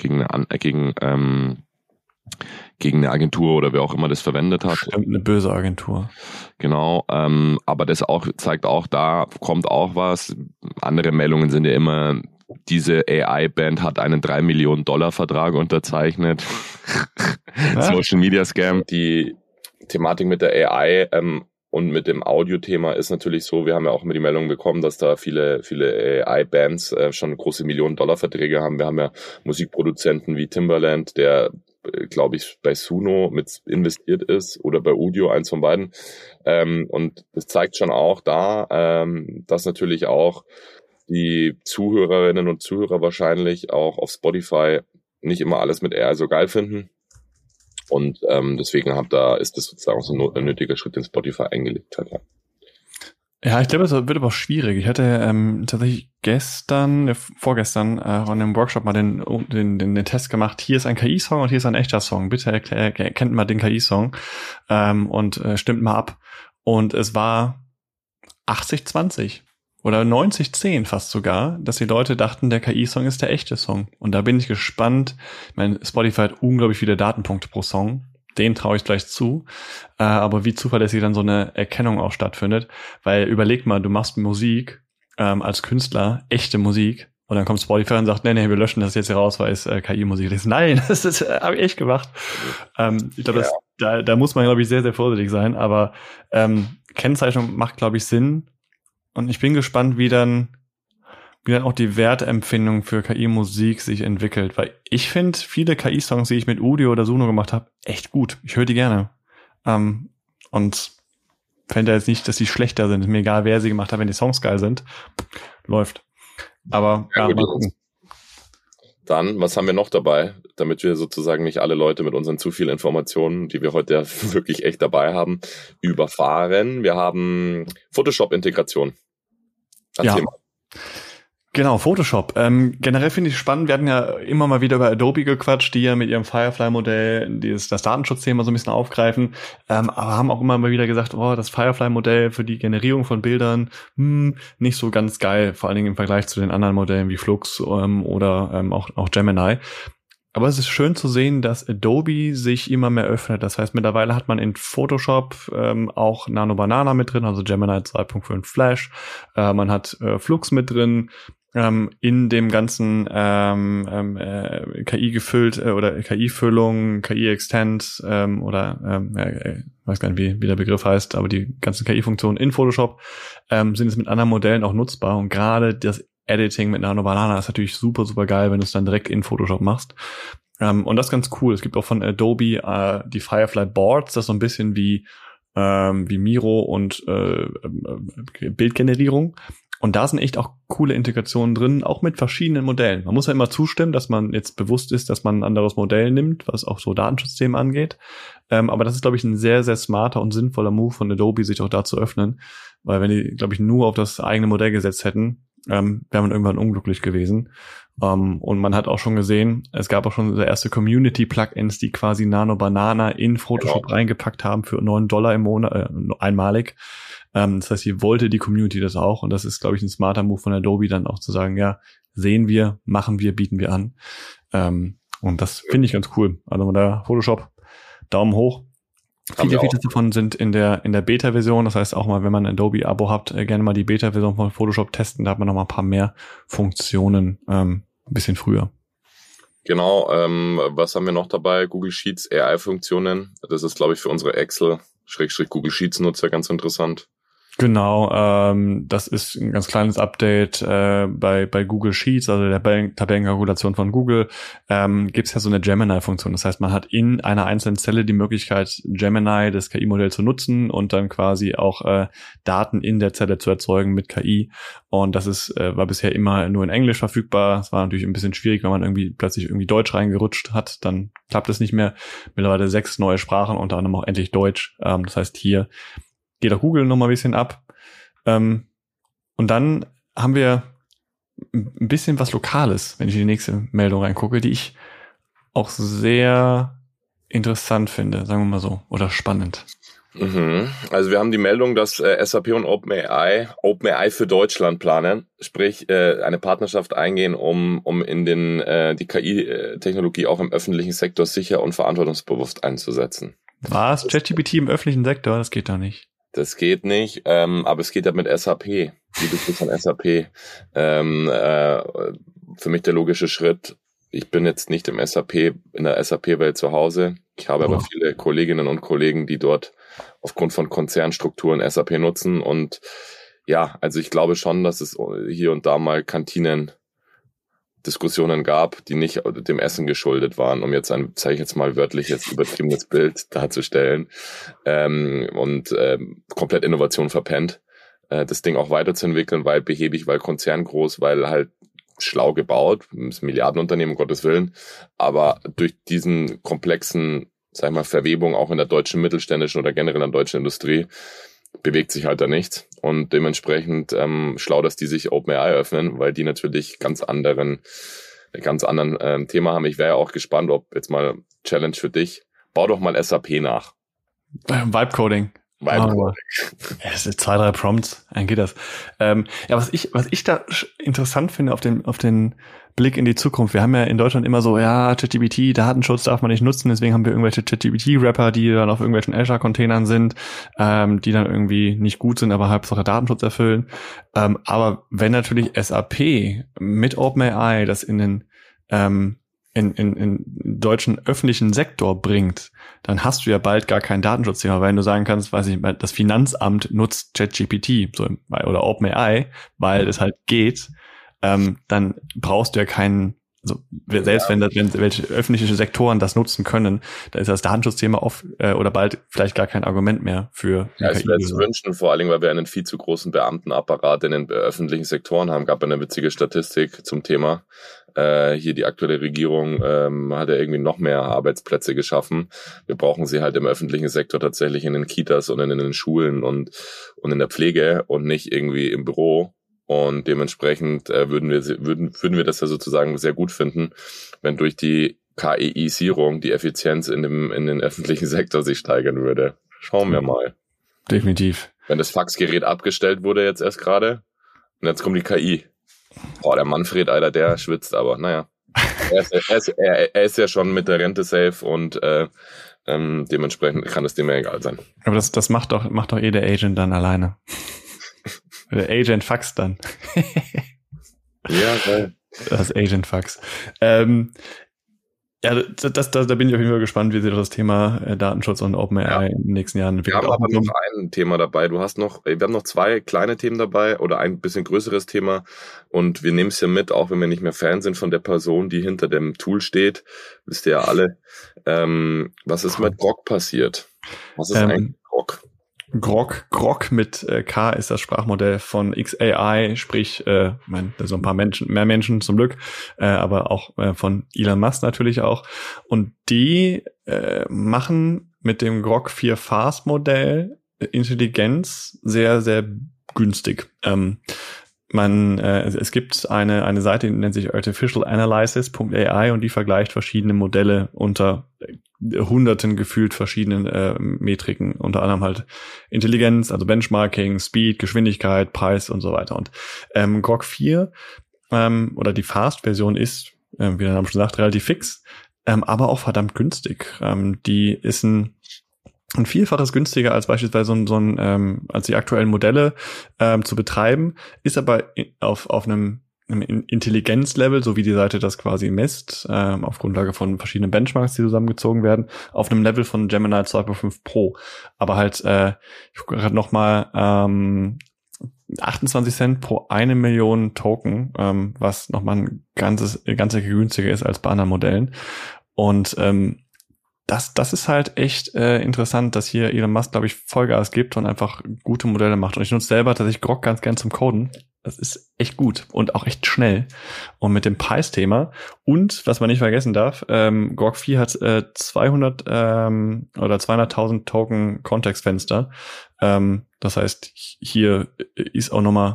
eine Agentur oder wer auch immer das verwendet hat. Stimmt, eine böse Agentur. Genau, aber das auch zeigt auch, da kommt auch was. Andere Meldungen sind ja immer diese AI-Band hat einen $3 Millionen Vertrag unterzeichnet. Social Media Scam. Die Thematik mit der AI und mit dem Audio-Thema ist natürlich so, wir haben ja auch immer die Meldung bekommen, dass da viele AI-Bands schon große $1 Millionen Verträge haben. Wir haben ja Musikproduzenten wie Timbaland, der, glaube ich, bei Suno mit investiert ist oder bei Udio, eins von beiden. Und das zeigt schon auch da, dass natürlich auch die Zuhörerinnen und Zuhörer wahrscheinlich auch auf Spotify nicht immer alles mit AI so geil finden. Und deswegen ist das sozusagen so ein nötiger Schritt, den Spotify eingelegt hat. Ja, ich glaube, es wird aber auch schwierig. Ich hatte tatsächlich vorgestern an einem Workshop mal den Test gemacht. Hier ist ein KI-Song und hier ist ein echter Song. Bitte erkennt mal den KI-Song und stimmt mal ab. Und es war 80-20 oder 90-10 fast sogar, dass die Leute dachten, der KI-Song ist der echte Song. Und da bin ich gespannt. Ich meine, Spotify hat unglaublich viele Datenpunkte pro Song. Den traue ich gleich zu. Aber wie zuverlässig dann so eine Erkennung auch stattfindet. Weil überleg mal, du machst Musik als Künstler, echte Musik. Und dann kommt Spotify und sagt, nee, wir löschen das jetzt hier raus, weil es KI-Musik ist. Nein, das habe ich echt gemacht. Ich glaube, da muss man, glaube ich, sehr, sehr vorsichtig sein. Aber Kennzeichnung macht, glaube ich, Sinn. Und ich bin gespannt, wie dann auch die Wertempfindung für KI-Musik sich entwickelt. Weil ich finde viele KI-Songs, die ich mit Udio oder Suno gemacht habe, echt gut. Ich höre die gerne. Und fände jetzt nicht, dass die schlechter sind. Ist mir egal, wer sie gemacht hat, wenn die Songs geil sind. Läuft. Aber ja, mal gucken. Dann, was haben wir noch dabei, damit wir sozusagen nicht alle Leute mit unseren zu vielen Informationen, die wir heute ja wirklich echt dabei haben, überfahren. Wir haben Photoshop-Integration. Erzähl mal. Genau, Photoshop. Generell finde ich spannend, wir hatten ja immer mal wieder über Adobe gequatscht, die ja mit ihrem Firefly-Modell das Datenschutzthema so ein bisschen aufgreifen, aber haben auch immer mal wieder gesagt, das Firefly-Modell für die Generierung von Bildern, nicht so ganz geil, vor allen Dingen im Vergleich zu den anderen Modellen wie Flux oder auch Gemini. Aber es ist schön zu sehen, dass Adobe sich immer mehr öffnet. Das heißt, mittlerweile hat man in Photoshop auch Nano Banana mit drin, also Gemini 2.5 Flash. Man hat Flux mit drin. In dem ganzen KI gefüllt oder KI-Füllung, KI-Extend weiß gar nicht, wie der Begriff heißt, aber die ganzen KI-Funktionen in Photoshop sind jetzt mit anderen Modellen auch nutzbar. Und gerade das Editing mit Nano Banana ist natürlich super, super geil, wenn du es dann direkt in Photoshop machst. Und das ist ganz cool. Es gibt auch von Adobe die Firefly Boards, das ist so ein bisschen wie Miro und Bildgenerierung. Und da sind echt auch coole Integrationen drin, auch mit verschiedenen Modellen. Man muss ja immer zustimmen, dass man jetzt bewusst ist, dass man ein anderes Modell nimmt, was auch so Datenschutzthemen angeht. Aber das ist, glaube ich, ein sehr, sehr smarter und sinnvoller Move von Adobe, sich auch da zu öffnen. Weil wenn die, glaube ich, nur auf das eigene Modell gesetzt hätten, wäre man irgendwann unglücklich gewesen. Und man hat auch schon gesehen, es gab auch schon so erste Community-Plugins, die quasi Nano Banana in Photoshop reingepackt haben für $9 im Monat, einmalig. Das heißt, hier wollte die Community das auch. Und das ist, glaube ich, ein smarter Move von Adobe, dann auch zu sagen, ja, sehen wir, machen wir, bieten wir an. Und das finde ich ganz cool. Also da Photoshop, Daumen hoch. Viele Features davon sind in der Beta-Version. Das heißt auch mal, wenn man ein Adobe-Abo habt, gerne mal die Beta-Version von Photoshop testen. Da hat man noch mal ein paar mehr Funktionen ein bisschen früher. Genau. Was haben wir noch dabei? Google Sheets, AI-Funktionen. Das ist, glaube ich, für unsere Excel-Google Sheets-Nutzer ganz interessant. Genau, das ist ein ganz kleines Update bei Google Sheets, also der Tabellenkalkulation von Google, gibt's ja so eine Gemini-Funktion. Das heißt, man hat in einer einzelnen Zelle die Möglichkeit, Gemini, das KI-Modell zu nutzen und dann quasi auch Daten in der Zelle zu erzeugen mit KI. Und das war bisher immer nur in Englisch verfügbar. Es war natürlich ein bisschen schwierig, wenn man plötzlich Deutsch reingerutscht hat, dann klappt es nicht mehr. Mittlerweile 6 neue Sprachen, unter anderem auch endlich Deutsch. Das heißt, hier geht auch Google noch mal ein bisschen ab. Und dann haben wir ein bisschen was Lokales, wenn ich in die nächste Meldung reingucke, die ich auch sehr interessant finde, sagen wir mal so, oder spannend. Also wir haben die Meldung, dass SAP und OpenAI für Deutschland planen, sprich eine Partnerschaft eingehen, um in die KI-Technologie auch im öffentlichen Sektor sicher und verantwortungsbewusst einzusetzen. Was? ChatGPT im öffentlichen Sektor? Das geht doch nicht. Das geht nicht, aber es geht ja mit SAP. Wie bist du von SAP? Für mich der logische Schritt. Ich bin jetzt nicht in der SAP-Welt zu Hause. Ich habe aber viele Kolleginnen und Kollegen, die dort aufgrund von Konzernstrukturen SAP nutzen. Und ja, also ich glaube schon, dass es hier und da mal Kantinen-Diskussionen gab, die nicht dem Essen geschuldet waren, um jetzt sage ich jetzt mal wörtlich, jetzt übertriebenes Bild darzustellen, komplett Innovation verpennt, das Ding auch weiterzuentwickeln, weil behäbig, weil konzerngroß, weil halt schlau gebaut, ist ein Milliardenunternehmen, um Gottes Willen, aber durch diesen komplexen, sag ich mal, Verwebung auch in der deutschen mittelständischen oder generell in der deutschen Industrie bewegt sich halt da nichts und dementsprechend schlau, dass die sich OpenAI öffnen, weil die natürlich ganz anderen Thema haben. Ich wäre ja auch gespannt, ob jetzt mal Challenge für dich, bau doch mal SAP nach. Vibe-Coding. Es sind 2-3 Prompts, dann geht das. Was ich da interessant finde auf den Blick in die Zukunft. Wir haben ja in Deutschland immer so, ja, ChatGPT, Datenschutz darf man nicht nutzen, deswegen haben wir irgendwelche ChatGPT-Rapper, die dann auf irgendwelchen Azure-Containern sind, die dann irgendwie nicht gut sind, aber Hauptsache Datenschutz erfüllen. Aber wenn natürlich SAP mit OpenAI das in den in deutschen öffentlichen Sektor bringt, dann hast du ja bald gar kein Datenschutzthema, weil du sagen kannst, weiß ich, das Finanzamt nutzt ChatGPT oder OpenAI, weil es halt geht, dann brauchst du ja keinen, also selbst wenn welche öffentliche Sektoren das nutzen können, da ist das Datenschutzthema oft oder bald vielleicht gar kein Argument mehr für ja, ich würde es wünschen, vor allem, weil wir einen viel zu großen Beamtenapparat in den öffentlichen Sektoren haben. Gab eine witzige Statistik zum Thema. Hier die aktuelle Regierung hat ja irgendwie noch mehr Arbeitsplätze geschaffen. Wir brauchen sie halt im öffentlichen Sektor tatsächlich in den Kitas und in den Schulen und in der Pflege und nicht irgendwie im Büro. Und dementsprechend würden wir das ja sozusagen sehr gut finden, wenn durch die KI-Isierung die Effizienz in den öffentlichen Sektor sich steigern würde. Schauen wir mal. Definitiv. Wenn das Faxgerät abgestellt wurde jetzt erst gerade und jetzt kommt die KI. Boah, der Manfred, Alter, der schwitzt aber. Naja. Er ist ja schon mit der Rente safe und dementsprechend kann es dem ja egal sein. Aber das macht doch der Agent dann alleine. Der Agent faxt dann. Ja, geil. Das Agent Fax. Da bin ich auf jeden Fall gespannt, wie sich das Thema Datenschutz und OpenAI in den nächsten Jahren entwickelt. Wir haben aber noch ein Thema dabei. Wir haben noch 2 kleine Themen dabei oder ein bisschen größeres Thema und wir nehmen es ja mit, auch wenn wir nicht mehr Fan sind von der Person, die hinter dem Tool steht. Wisst ihr ja alle. Was ist mit Grok passiert? Was ist eigentlich Grok? Grok mit K ist das Sprachmodell von XAI, sprich, da sind so ein paar mehr Menschen zum Glück, aber auch von Elon Musk natürlich auch. Und die machen mit dem Grok 4 Fast Modell Intelligenz sehr, sehr günstig. Es gibt eine Seite, die nennt sich artificialanalysis.ai und die vergleicht verschiedene Modelle unter hunderten gefühlt verschiedenen Metriken, unter anderem halt Intelligenz, also Benchmarking, Speed, Geschwindigkeit, Preis und so weiter. Und Grok 4 oder die Fast-Version ist, wie der Name schon sagt, relativ fix, aber auch verdammt günstig. Die ist ein Vielfaches günstiger als beispielsweise als die aktuellen Modelle zu betreiben, ist aber auf einem Intelligenzlevel, so wie die Seite das quasi misst, auf Grundlage von verschiedenen Benchmarks, die zusammengezogen werden, auf einem Level von Gemini 2.5 Pro. Aber halt, ich gucke gerade nochmal, 28 Cent pro 1 Million Token, was nochmal ein ganz günstiger ist als bei anderen Modellen. Und das ist halt echt interessant, dass hier Elon Musk, glaube ich, Vollgas gibt und einfach gute Modelle macht. Und ich nutze selber tatsächlich Grok ganz gern zum Coden. Das ist echt gut und auch echt schnell. Und mit dem Preisthema und, was man nicht vergessen darf, Grok 4 hat 200 oder 200.000 Token Kontextfenster. Das heißt, hier ist auch nochmal,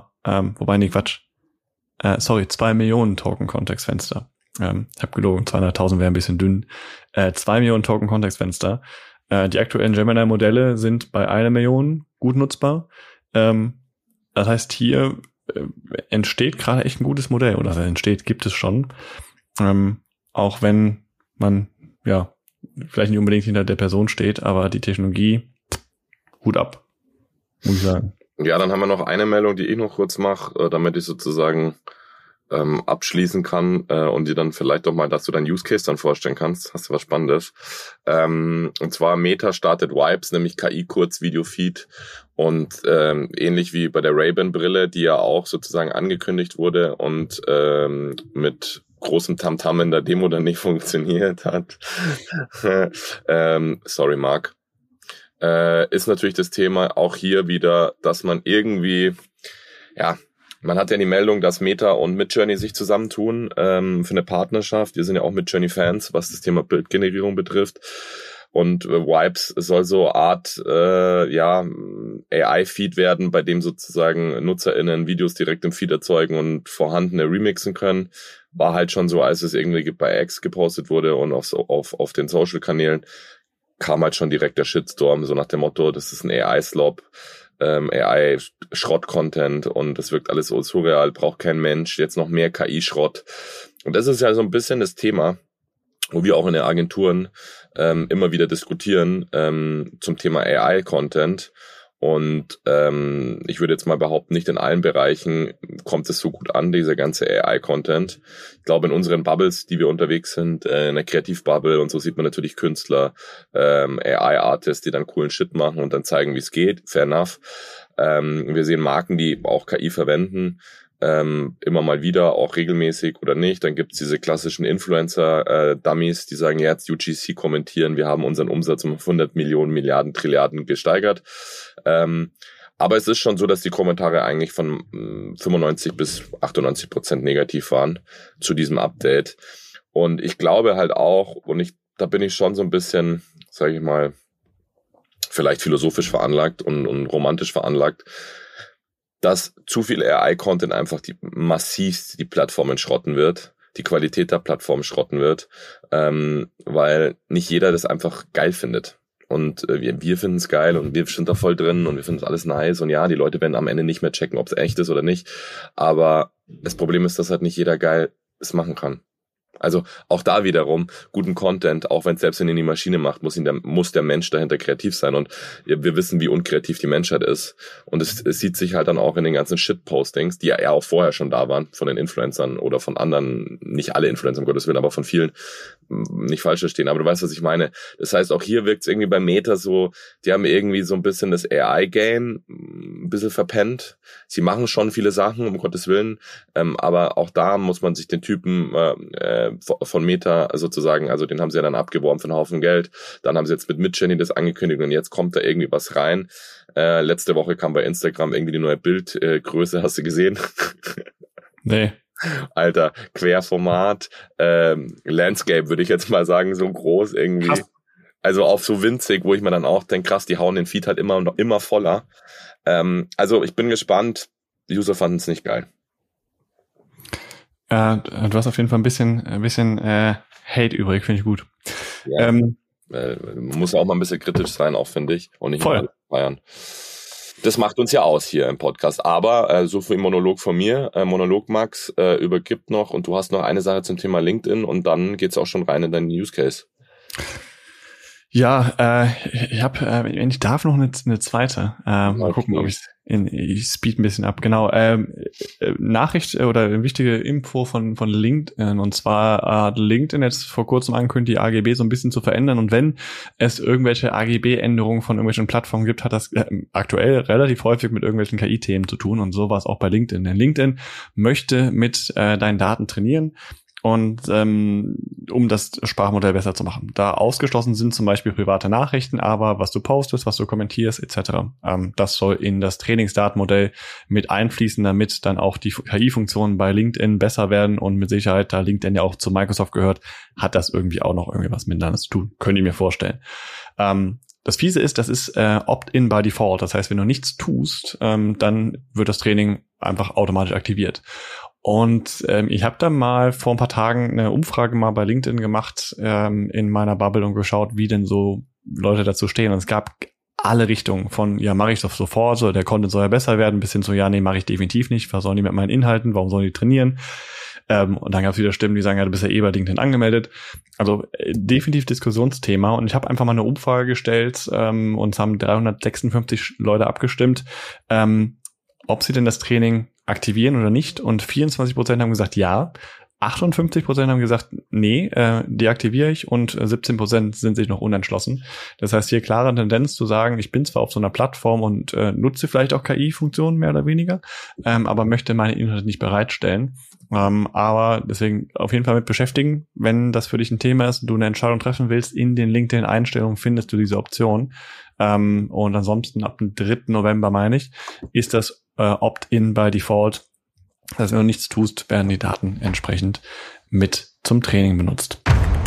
2 Millionen Token Kontextfenster. Ich habe gelogen, 200.000 wäre ein bisschen dünn. 2 Millionen Token Kontextfenster. Die aktuellen Gemini-Modelle sind bei 1 Million gut nutzbar. Das heißt, hier entsteht gerade echt ein gutes Modell. Oder gibt es schon. Auch wenn man, vielleicht nicht unbedingt hinter der Person steht, aber die Technologie, Hut ab. muss ich sagen. Ja, dann haben wir noch eine Meldung, die ich noch kurz mache, damit ich sozusagen abschließen kann und dir dann vielleicht doch mal, dass du deinen Use Case dann vorstellen kannst. Hast du was Spannendes. Und zwar Meta startet Vibes, nämlich KI-Kurzvideo-Feed und ähnlich wie bei der Ray-Ban-Brille, die ja auch sozusagen angekündigt wurde und mit großem Tamtam in der Demo dann nicht funktioniert hat. Sorry, Marc. Ist natürlich das Thema auch hier wieder, dass man irgendwie, ja, man hat ja die Meldung, dass Meta und Midjourney sich zusammentun für eine Partnerschaft. Wir sind ja auch Midjourney-Fans, was das Thema Bildgenerierung betrifft. Und Vibes soll so Art AI-Feed werden, bei dem sozusagen NutzerInnen Videos direkt im Feed erzeugen und vorhandene remixen können. War halt schon so, als es irgendwie bei X gepostet wurde und auf den Social-Kanälen, kam halt schon direkt der Shitstorm, so nach dem Motto, das ist ein AI-Slop. AI-Schrott-Content und das wirkt alles so surreal, braucht kein Mensch, jetzt noch mehr KI-Schrott. Und das ist ja so ein bisschen das Thema, wo wir auch in den Agenturen immer wieder diskutieren zum Thema AI-Content. Und ich würde jetzt mal behaupten, nicht in allen Bereichen kommt es so gut an, dieser ganze AI-Content. Ich glaube, in unseren Bubbles, die wir unterwegs sind, in der Kreativbubble und so sieht man natürlich Künstler, AI-Artists, die dann coolen Shit machen und dann zeigen, wie es geht. Fair enough. Wir sehen Marken, die auch KI verwenden, immer mal wieder, auch regelmäßig oder nicht. Dann gibt's diese klassischen Influencer-Dummies, die sagen, ja, jetzt UGC kommentieren, wir haben unseren Umsatz um 100 Millionen, Milliarden, Trilliarden gesteigert. Aber es ist schon so, dass die Kommentare eigentlich von 95-98% negativ waren zu diesem Update. Und ich glaube halt auch, da bin ich schon so ein bisschen, sage ich mal, vielleicht philosophisch veranlagt und romantisch veranlagt, dass zu viel AI-Content einfach massivst die Plattformen schrotten wird, die Qualität der Plattform schrotten wird, weil nicht jeder das einfach geil findet. Und wir finden es geil und wir sind da voll drin und wir finden es alles nice und ja, die Leute werden am Ende nicht mehr checken, ob es echt ist oder nicht. Aber das Problem ist, dass halt nicht jeder geil es machen kann. Also auch da wiederum guten Content, auch wenn es selbst in die Maschine macht, muss der Mensch dahinter kreativ sein. Und wir wissen, wie unkreativ die Menschheit ist. Und es sieht sich halt dann auch in den ganzen Shit-Postings, die ja auch vorher schon da waren, von den Influencern oder von anderen, nicht alle Influencer, um Gottes Willen, aber von vielen, nicht falsch verstehen. Aber du weißt, was ich meine. Das heißt, auch hier wirkt es irgendwie bei Meta so, die haben irgendwie so ein bisschen das AI-Game ein bisschen verpennt. Sie machen schon viele Sachen, um Gottes Willen, aber auch da muss man sich den Typen von Meta sozusagen, also den haben sie ja dann abgeworben für einen Haufen Geld, dann haben sie jetzt mit Midjourney das angekündigt und jetzt kommt da irgendwie was rein. Letzte Woche kam bei Instagram irgendwie die neue Bildgröße, hast du gesehen? Nee. Alter, Querformat, Landscape würde ich jetzt mal sagen, so groß irgendwie. Krass. Also auf so winzig, wo ich mir dann auch denke, krass, die hauen den Feed halt immer voller. Also ich bin gespannt, die User fanden es nicht geil. Du hast auf jeden Fall ein bisschen Hate übrig, finde ich gut. Ja, muss auch mal ein bisschen kritisch sein, auch finde ich. Und nicht voll feiern. Das macht uns ja aus hier im Podcast. Aber so viel Monolog von mir. Monolog Max übergibt noch und du hast noch eine Sache zum Thema LinkedIn und dann geht's auch schon rein in deinen Use Case. Ja, ich habe, wenn ich darf, noch eine zweite. Mal gucken, ob ich speed ein bisschen ab. Genau, Nachricht oder eine wichtige Info von LinkedIn. Und zwar hat LinkedIn jetzt vor kurzem angekündigt, die AGB so ein bisschen zu verändern. Und wenn es irgendwelche AGB-Änderungen von irgendwelchen Plattformen gibt, hat das aktuell relativ häufig mit irgendwelchen KI-Themen zu tun. Und so war es auch bei LinkedIn. Denn LinkedIn möchte mit deinen Daten trainieren. Und um das Sprachmodell besser zu machen. Da ausgeschlossen sind zum Beispiel private Nachrichten, aber was du postest, was du kommentierst etc. Das soll in das Trainingsdatenmodell mit einfließen, damit dann auch die KI-Funktionen bei LinkedIn besser werden und mit Sicherheit, da LinkedIn ja auch zu Microsoft gehört, hat das irgendwie auch noch irgendwie was miteinander zu tun. Könnte ich mir vorstellen. Das Fiese ist, das ist Opt-in by Default. Das heißt, wenn du nichts tust, dann wird das Training einfach automatisch aktiviert. Und ich habe dann mal vor ein paar Tagen eine Umfrage mal bei LinkedIn gemacht in meiner Bubble und geschaut, wie denn so Leute dazu stehen. Und es gab alle Richtungen von, ja, mache ich das sofort, so der Content soll ja besser werden, bis hin zu, ja, nee, mache ich definitiv nicht. Was sollen die mit meinen Inhalten? Warum sollen die trainieren? Und dann gab es wieder Stimmen, die sagen, ja, du bist ja bei LinkedIn angemeldet. Also definitiv Diskussionsthema. Und ich habe einfach mal eine Umfrage gestellt und es haben 356 Leute abgestimmt, ob sie denn das Training aktivieren oder nicht. Und 24% haben gesagt, ja. 58% haben gesagt, nee, deaktiviere ich, und 17% sind sich noch unentschlossen. Das heißt, hier klare Tendenz zu sagen, ich bin zwar auf so einer Plattform und nutze vielleicht auch KI-Funktionen mehr oder weniger, aber möchte meine Inhalte nicht bereitstellen. Aber deswegen auf jeden Fall mit beschäftigen, wenn das für dich ein Thema ist und du eine Entscheidung treffen willst, in den LinkedIn-Einstellungen findest du diese Option. Und ansonsten ab dem 3. November, meine ich, ist das Opt-in by Default. Das heißt, wenn du nichts tust, werden die Daten entsprechend mit zum Training benutzt.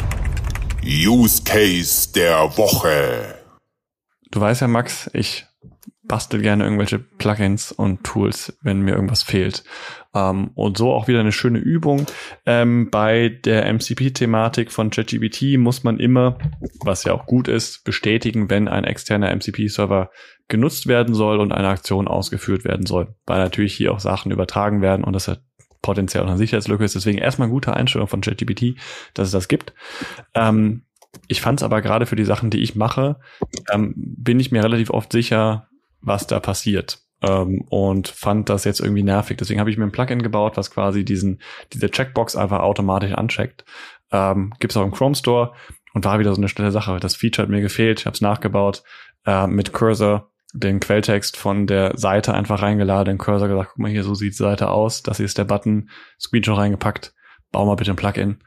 Use Case der Woche. Du weißt ja, Max, ich bastel gerne irgendwelche Plugins und Tools, wenn mir irgendwas fehlt. Und so auch wieder eine schöne Übung. Bei der MCP-Thematik von ChatGPT muss man immer, was ja auch gut ist, bestätigen, wenn ein externer MCP-Server genutzt werden soll und eine Aktion ausgeführt werden soll. Weil natürlich hier auch Sachen übertragen werden und das ja potenziell auch eine Sicherheitslücke ist. Deswegen erstmal eine gute Einstellung von ChatGPT, dass es das gibt. Ich fand es aber gerade für die Sachen, die ich mache, bin ich mir relativ oft sicher, was da passiert. Und fand das jetzt irgendwie nervig. Deswegen habe ich mir ein Plugin gebaut, was quasi diese Checkbox einfach automatisch ancheckt. Gibt's auch im Chrome Store und war wieder so eine schnelle Sache. Das Feature hat mir gefehlt. Ich habe es nachgebaut, mit Cursor den Quelltext von der Seite einfach reingeladen, den Cursor gesagt, guck mal hier, so sieht die Seite aus. Das hier ist der Button, Screenshot reingepackt. Bau mal bitte ein Plugin.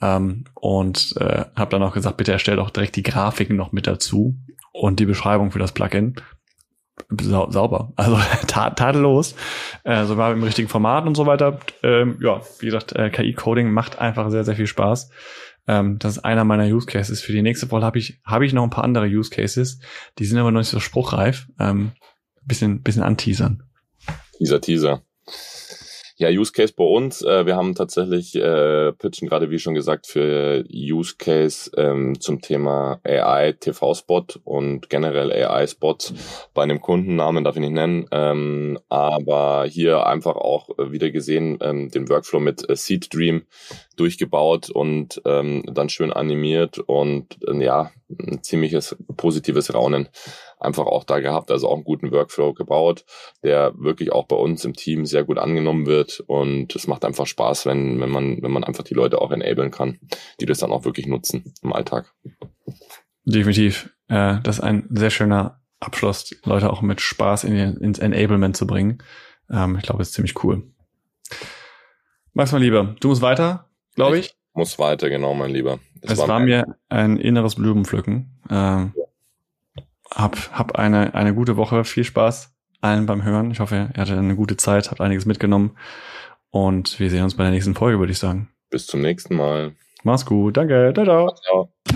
Und habe dann auch gesagt, bitte erstell doch direkt die Grafiken noch mit dazu und die Beschreibung für das Plugin. Sauber, also tadellos, sogar im richtigen Format und so weiter. Ja, wie gesagt, KI-Coding macht einfach sehr, sehr viel Spaß. Das ist einer meiner Use Cases. Für die nächste Folge habe ich noch ein paar andere Use Cases, die sind aber noch nicht so spruchreif. Bisschen anteasern. Teaser. Ja, Use Case bei uns. Wir haben tatsächlich pitchen gerade, wie schon gesagt, für Use Case zum Thema AI, TV-Spot und generell AI-Spots bei einem Kundennamen, darf ich nicht nennen, aber hier einfach auch wieder gesehen, den Workflow mit Seed Dream durchgebaut und dann schön animiert und ja, ein ziemliches positives Raunen einfach auch da gehabt, also auch einen guten Workflow gebaut, der wirklich auch bei uns im Team sehr gut angenommen wird, und es macht einfach Spaß, wenn man einfach die Leute auch enablen kann, die das dann auch wirklich nutzen im Alltag. Definitiv. Das ist ein sehr schöner Abschluss, die Leute auch mit Spaß ins Enablement zu bringen. Ich glaube, das ist ziemlich cool. Max, mein Lieber, du musst weiter, glaube ich. Muss weiter, genau, mein Lieber. Es war mir ein inneres Blumenpflücken. Hab eine gute Woche, viel Spaß allen beim Hören. Ich hoffe, ihr hattet eine gute Zeit, habt einiges mitgenommen und wir sehen uns bei der nächsten Folge, würde ich sagen. Bis zum nächsten Mal. Mach's gut, danke, ciao. Ciao.